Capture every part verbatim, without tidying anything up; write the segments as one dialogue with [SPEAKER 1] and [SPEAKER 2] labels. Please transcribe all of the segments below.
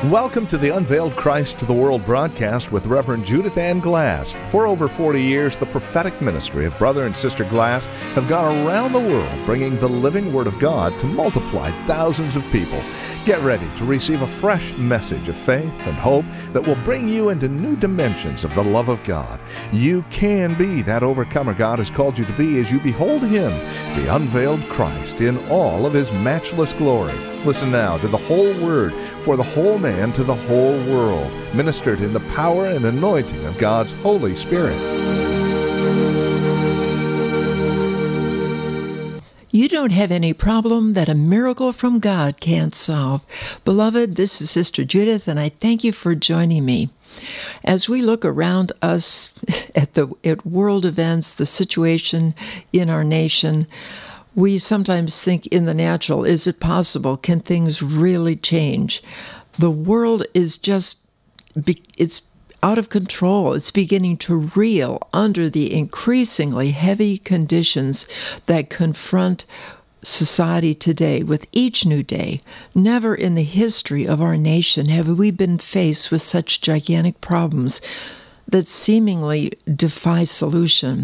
[SPEAKER 1] Welcome to the Unveiled Christ to the World broadcast with Reverend Judith Ann Glass. For over forty years, the prophetic ministry of Brother and Sister Glass have gone around the world bringing the living Word of God to multiply thousands of people. Get ready to receive a fresh message of faith and hope that will bring you into new dimensions of the love of God. You can be that overcomer God has called you to be as you behold Him, the unveiled Christ, in all of His matchless glory. Listen now to the whole Word for the whole man to the whole world, ministered in the power and anointing of God's Holy Spirit.
[SPEAKER 2] You don't have any problem that a miracle from God can't solve. Beloved, this is Sister Judith, and I thank you for joining me. As we look around us at the at world events, the situation in our nation, we sometimes think in the natural, is it possible? Can things really change? The world is just, it's out of control. It's beginning to reel under the increasingly heavy conditions that confront society today with each new day. Never in the history of our nation have we been faced with such gigantic problems that seemingly defy solution.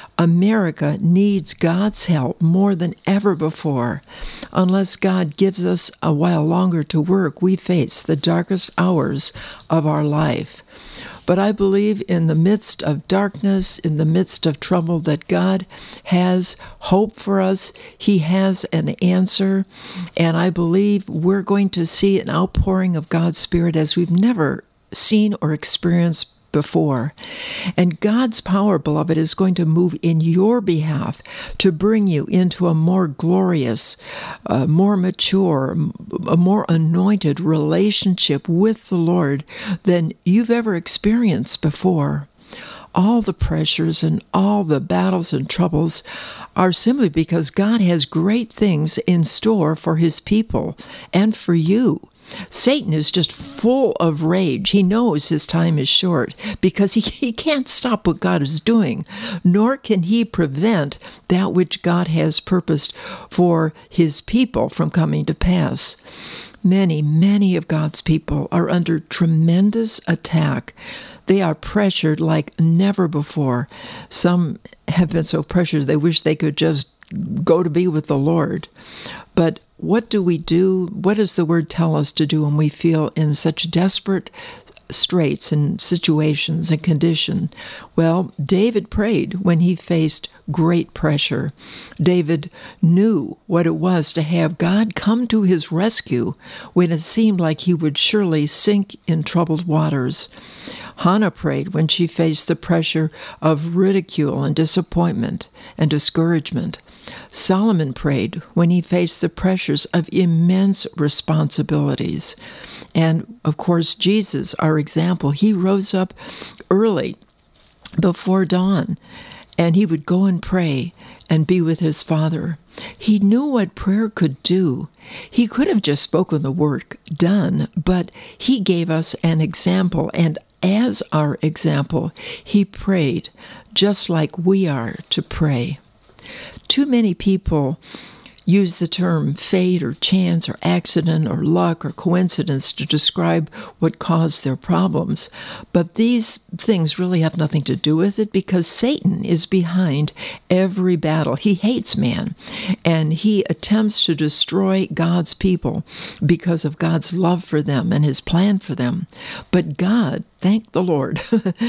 [SPEAKER 2] America needs God's help more than ever before. Unless God gives us a while longer to work, we face the darkest hours of our life. But I believe in the midst of darkness, in the midst of trouble, that God has hope for us. He has an answer. And I believe we're going to see an outpouring of God's Spirit as we've never seen or experienced before. And God's power, beloved, is going to move in your behalf to bring you into a more glorious, uh, more mature, a more anointed relationship with the Lord than you've ever experienced before. All the pressures and all the battles and troubles are simply because God has great things in store for His people and for you. Satan is just full of rage. He knows his time is short because he, he can't stop what God is doing, nor can he prevent that which God has purposed for His people from coming to pass. Many, many of God's people are under tremendous attack. They are pressured like never before. Some have been so pressured they wish they could just go to be with the Lord. But what do we do? What does the Word tell us to do when we feel in such desperate straits and situations and condition? Well, David prayed when he faced great pressure. David knew what it was to have God come to his rescue when it seemed like he would surely sink in troubled waters. Hannah prayed when she faced the pressure of ridicule and disappointment and discouragement. Solomon prayed when he faced the pressures of immense responsibilities. And, of course, Jesus, our example, he rose up early before dawn, and he would go and pray and be with his Father. He knew what prayer could do. He could have just spoken the word done, but he gave us an example, and as our example, he prayed just like we are to pray. Too many people use the term fate or chance or accident or luck or coincidence to describe what caused their problems. But these things really have nothing to do with it because Satan is behind every battle. He hates man, and he attempts to destroy God's people because of God's love for them and His plan for them. But God, thank the Lord,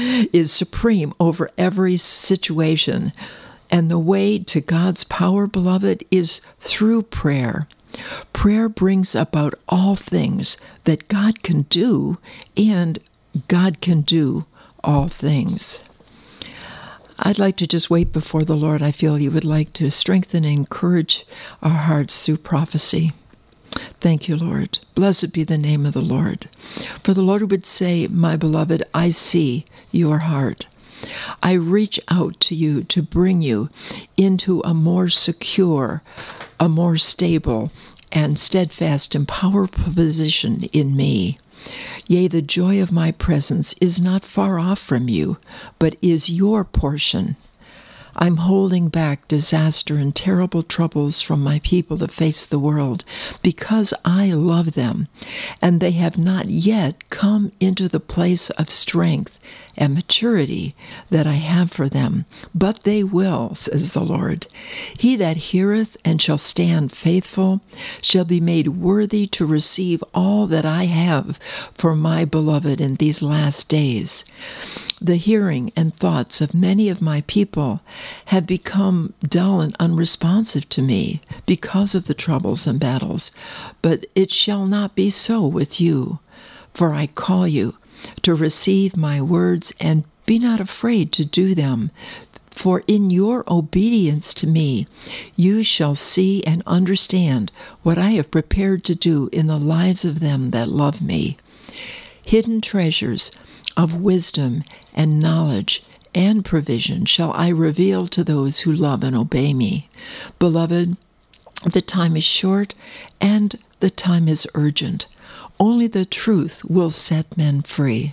[SPEAKER 2] is supreme over every situation. And the way to God's power, beloved, is through prayer. Prayer brings about all things that God can do, and God can do all things. I'd like to just wait before the Lord. I feel He would like to strengthen and encourage our hearts through prophecy. Thank you, Lord. Blessed be the name of the Lord. For the Lord would say, my beloved, I see your heart. I reach out to you to bring you into a more secure, a more stable, and steadfast and powerful position in me. Yea, the joy of my presence is not far off from you, but is your portion. I'm holding back disaster and terrible troubles from my people that face the world because I love them, and they have not yet come into the place of strength and maturity that I have for them. But they will, says the Lord. He that heareth and shall stand faithful shall be made worthy to receive all that I have for my beloved in these last days. The hearing and thoughts of many of my people have become dull and unresponsive to me because of the troubles and battles. But it shall not be so with you, for I call you to receive my words, and be not afraid to do them. For in your obedience to me, you shall see and understand what I have prepared to do in the lives of them that love me. Hidden treasures of wisdom and knowledge and provision shall I reveal to those who love and obey me. Beloved, the time is short and the time is urgent. Only the truth will set men free.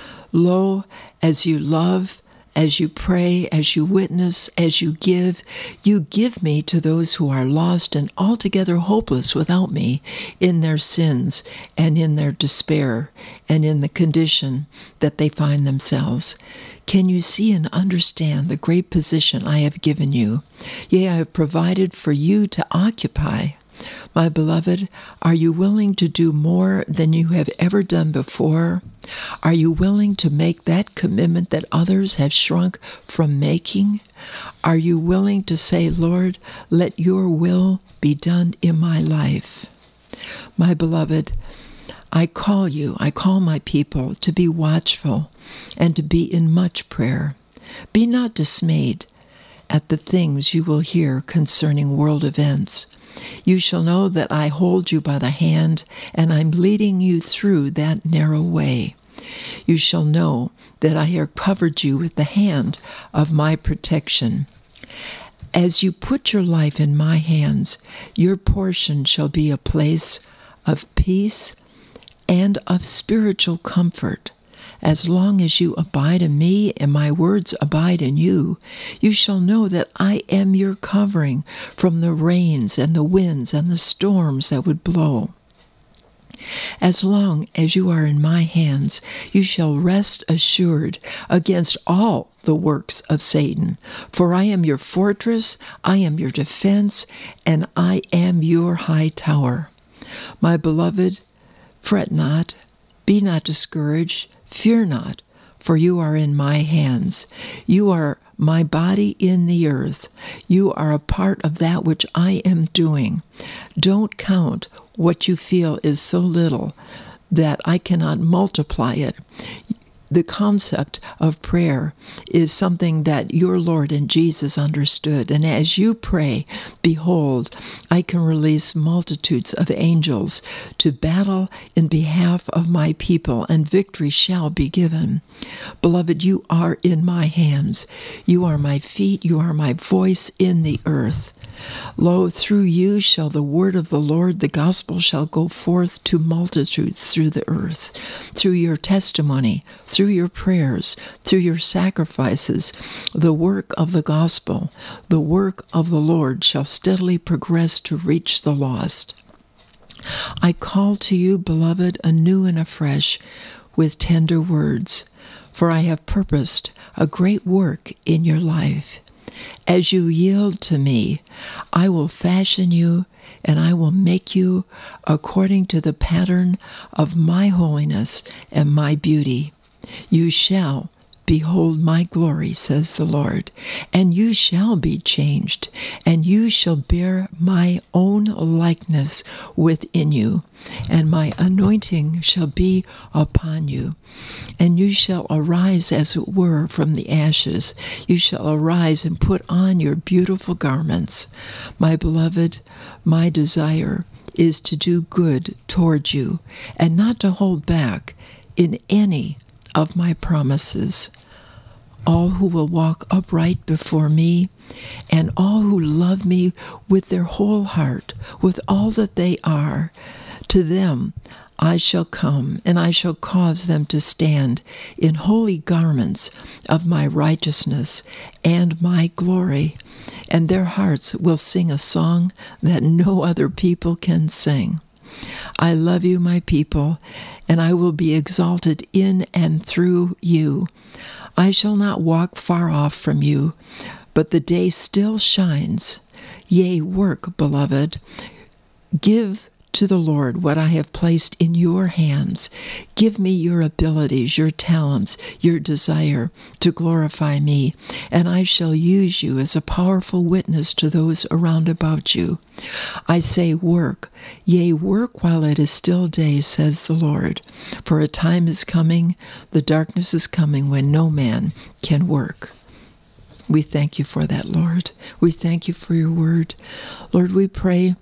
[SPEAKER 2] Lo, as you love, as you pray, as you witness, as you give, you give me to those who are lost and altogether hopeless without me in their sins and in their despair and in the condition that they find themselves. Can you see and understand the great position I have given you? Yea, I have provided for you to occupy. My beloved, are you willing to do more than you have ever done before? Are you willing to make that commitment that others have shrunk from making? Are you willing to say, Lord, let your will be done in my life? My beloved, I call you, I call my people to be watchful and to be in much prayer. Be not dismayed at the things you will hear concerning world events. You shall know that I hold you by the hand, and I'm leading you through that narrow way. You shall know that I have covered you with the hand of my protection. As you put your life in my hands, your portion shall be a place of peace and of spiritual comfort. As long as you abide in me and my words abide in you, you shall know that I am your covering from the rains and the winds and the storms that would blow. As long as you are in my hands, you shall rest assured against all the works of Satan. For I am your fortress, I am your defense, and I am your high tower. My beloved, fret not, be not discouraged, fear not, for you are in my hands. You are my body in the earth. You are a part of that which I am doing. Don't count what you feel is so little that I cannot multiply it. The concept of prayer is something that your Lord and Jesus understood. And as you pray, behold, I can release multitudes of angels to battle in behalf of my people, and victory shall be given. Beloved, you are in my hands. You are my feet. You are my voice in the earth. Lo, through you shall the word of the Lord, the gospel, shall go forth to multitudes through the earth. Through your testimony, through your prayers, through your sacrifices, the work of the gospel, the work of the Lord shall steadily progress to reach the lost. I call to you, beloved, anew and afresh with tender words, for I have purposed a great work in your life. As you yield to me, I will fashion you, and I will make you according to the pattern of my holiness and my beauty. You shall behold my glory, says the Lord, and you shall be changed, and you shall bear my own likeness within you, and my anointing shall be upon you. And you shall arise, as it were, from the ashes. You shall arise and put on your beautiful garments. My beloved, my desire is to do good toward you, and not to hold back in any of my promises. All who will walk upright before me, and all who love me with their whole heart, with all that they are, to them I shall come, and I shall cause them to stand in holy garments of my righteousness and my glory, and their hearts will sing a song that no other people can sing. I love you, my people, and I will be exalted in and through you. I shall not walk far off from you, but the day still shines. Yea, work, beloved. Give to the Lord what I have placed in your hands. Give me your abilities, your talents, your desire to glorify me, and I shall use you as a powerful witness to those around about you. I say, work. Yea, work while it is still day, says the Lord. For a time is coming, the darkness is coming, when no man can work. We thank you for that, Lord. We thank you for your word. Lord, we pray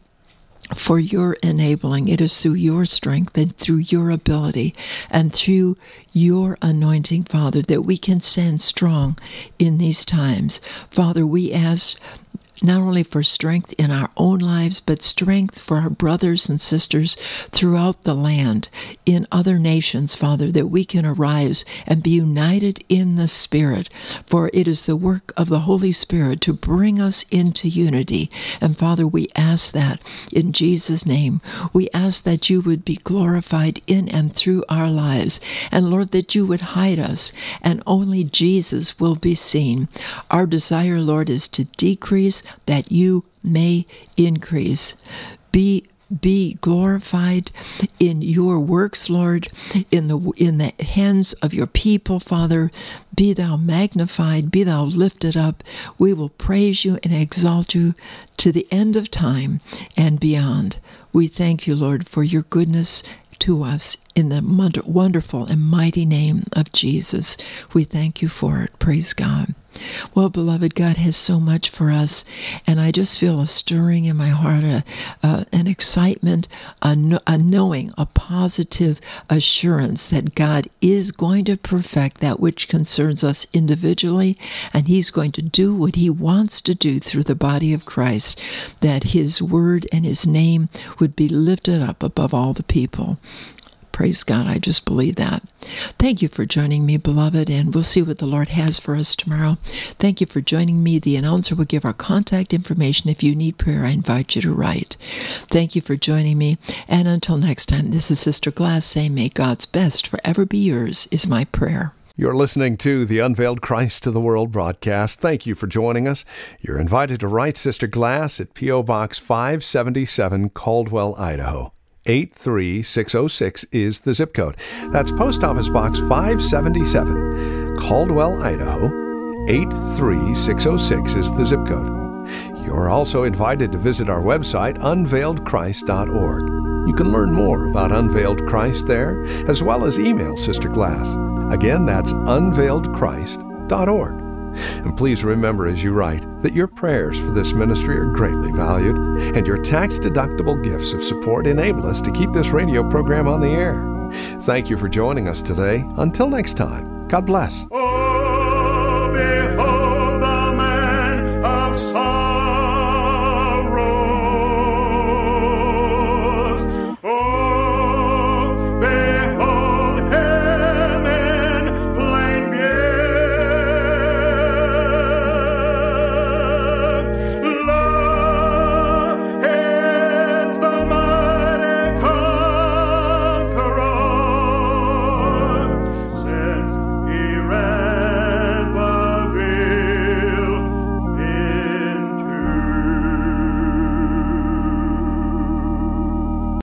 [SPEAKER 2] for your enabling. It is through your strength and through your ability and through your anointing, Father, that we can stand strong in these times. Father, we ask not only for strength in our own lives, but strength for our brothers and sisters throughout the land, in other nations, Father, that we can arise and be united in the Spirit. For it is the work of the Holy Spirit to bring us into unity. And Father, we ask that in Jesus' name. We ask that you would be glorified in and through our lives. And Lord, that you would hide us, and only Jesus will be seen. Our desire, Lord, is to decrease, that you may increase. Be be glorified in your works, Lord, in the in the hands of your people, Father. Be thou magnified, be thou lifted up. We will praise you and exalt you to the end of time and beyond. We thank you, Lord, for your goodness to us in the wonderful and mighty name of Jesus. We thank you for it. Praise God. Well, beloved, God has so much for us, and I just feel a stirring in my heart, a, uh, an excitement, a, no, a knowing, a positive assurance that God is going to perfect that which concerns us individually, and He's going to do what He wants to do through the body of Christ, that His word and His name would be lifted up above all the people. Praise God, I just believe that. Thank you for joining me, beloved, and we'll see what the Lord has for us tomorrow. Thank you for joining me. The announcer will give our contact information. If you need prayer, I invite you to write. Thank you for joining me, and until next time, this is Sister Glass saying, may God's best forever be yours, is my prayer.
[SPEAKER 1] You're listening to the Unveiled Christ to the World broadcast. Thank you for joining us. You're invited to write Sister Glass at P O Box five seventy-seven, Caldwell, Idaho. eight three six oh six is the zip code. That's Post Office Box five seventy-seven, Caldwell, Idaho. eight three six oh six is the zip code. You're also invited to visit our website, unveiled christ dot org. You can learn more about Unveiled Christ there, as well as email Sister Glass. Again, that's unveiled christ dot org. And please remember as you write that your prayers for this ministry are greatly valued, and your tax-deductible gifts of support enable us to keep this radio program on the air. Thank you for joining us today. Until next time, God bless.